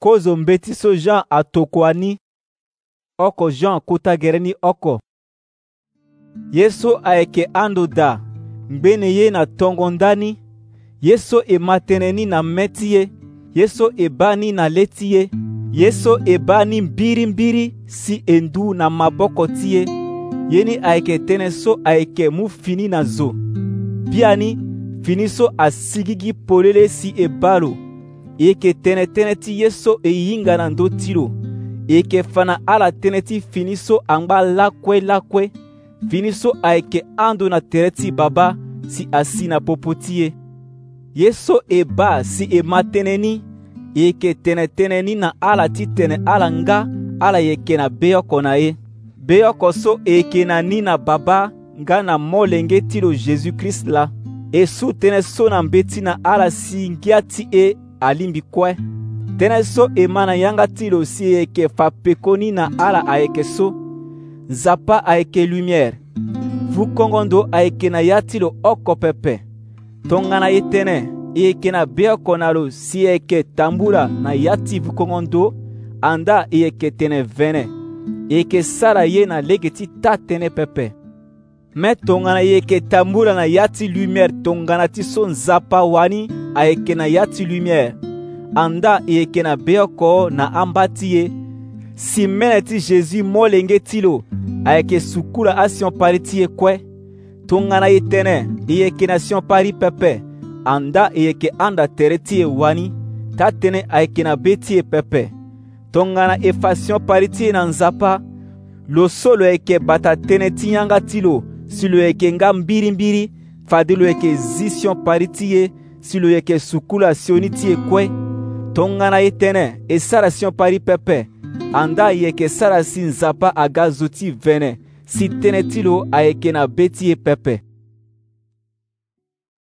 kozo mbeti so Jean atokwani. Oko Jean kutagereni oko. Yesu ayeke ando da, ngbene ye na tongo ndani. Yesu emateneni na meti ye. Yesu ebani na leti ye. Yesu ebani mbiri si endu na maboko ti ye. Yeni ayeke tënë so ayeke mu fini na zo. Biani fini so asigigi polele si ebalo. E yeke tënë ti ye so e hinga na ndö ti lo. E yeke fana ala tënë ti fini so angba lakue. Fini so ayeke ando na tere ti Baba si asi na popo ti ye. Ye so e ba si e ma tënë ni. E yeke tënë ni na ala ti tene ala nga ala yeke na beoko na ye. Beoko so e yeke na ni na Baba nga na molenge ti lo Jésus-Christ la. E su tënë so na mbeti na ala si ngia ti e alimbi kue. Tënë so e ma na yanga ti lo si e yeke fa peko ni na ala ayeke so. Nzapa ayeke lumière. Vukongondo ayeke na ya ti lo oko pepe. Tongana ye tënë e yeke na beoko na lo si e yeke tambula na ya ti vukongondo, anda e yeke tene vene. E yeke sara ye na lege ti ta tënë pepe. Me tongana e yeke tambula na ya ti lumière tongana ti so nzapa wani ayeke na ya ti lumière. Anda e yeke na beoko na amba ti ye. Si mene ti Jésus molenge ti lo ayeke sukula asion pari ti ye kue. Tongana ye tënë e yeke na sion pari pepe. Anda e yeke anda tere ti ye wani. Ta tënë ayeke na be ti ye pepe. Tongana e fa sion pari ti ye na nzapa. Lo so lo yeke bata tënë ti yanga ti lo si lo yeke nga mbiri fade lo yeke zi sion pari ti ye si lo yeke sukula sioni ti ye kue. Tongana ye tënë e sara sion pari pepe. Anda e yeke sara si nzapa aga zo ti vene si tënë ti lo ayeke na be ti ye pepe.